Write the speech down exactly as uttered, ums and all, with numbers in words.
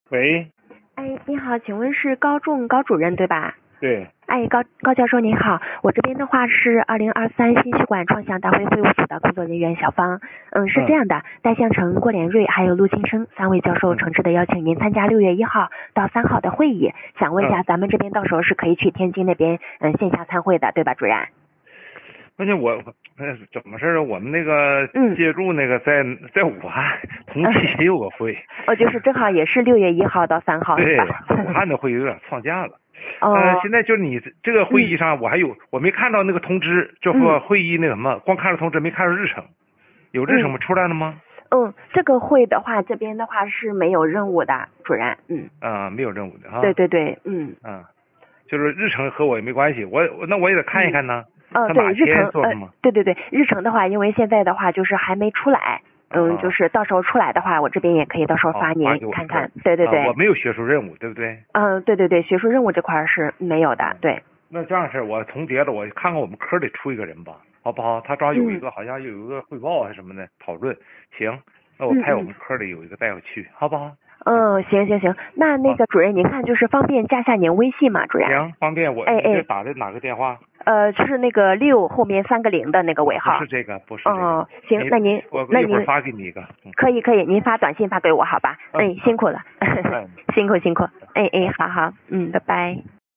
喂， 哎，你好，请问是高仲高主任对吧？ 对， 哎，高高教授您好，我这边的话是二零二三心血管创想大会会务组的工作人员小芳。嗯，是这样的，戴向成、郭连瑞还有陆金生三位教授诚挚的邀请您参加六月一号到三号的会议，想问一下咱们这边到时候是可以去天津那边嗯线下参会的，对吧，主任？ 关键我呃怎么事啊？我们那个借助那个在、嗯、在武汉同期也有个会， 哦，就是正好也是六月一号到三号， 对是吧？ 武汉的会有点放假了。 哦、 呃，现在就是你这个会议上，我还有、嗯、我没看到那个通知，就说会议那什么，嗯、光看了通知没看到日程，有日程吗？嗯、出来了吗？ 嗯，这个会的话，这边的话是没有任务的，主任。嗯。 啊、呃，没有任务的哈。 对对对，嗯。 嗯，就是日程和我也没关系，我那我也得看一看呢。 嗯、呃，对，日程做什么、 呃，对对对，日程的话，因为现在的话就是还没出来，嗯， 啊、 就是到时候出来的话，我这边也可以到时候发您、 哦、 看看。对对对、 啊。我没有学术任务，对不对？ 嗯，对对对，学术任务这块是没有的，嗯、对。 那这样式，我重叠了，我看看我们科里出一个人吧，好不好？他正好有一个，嗯、好像有一个汇报还是什么的讨论。行，那我派我们科里有一个大夫去，嗯、好不好？ 嗯，行行行，那那个主任，您看就是方便加下您微信吗？主任？ 行，方便我。 哎哎， 打的哪个电话？ 呃，就是那个六后面三个零的那个尾号。 不是这个，不是这个。 哦，行，那您我那您一会儿发给你一个。嗯、 可以可以，您发短信发给我好吧？哎、嗯，辛苦了， 嗯、 辛苦辛苦。哎哎，好好，嗯，拜拜。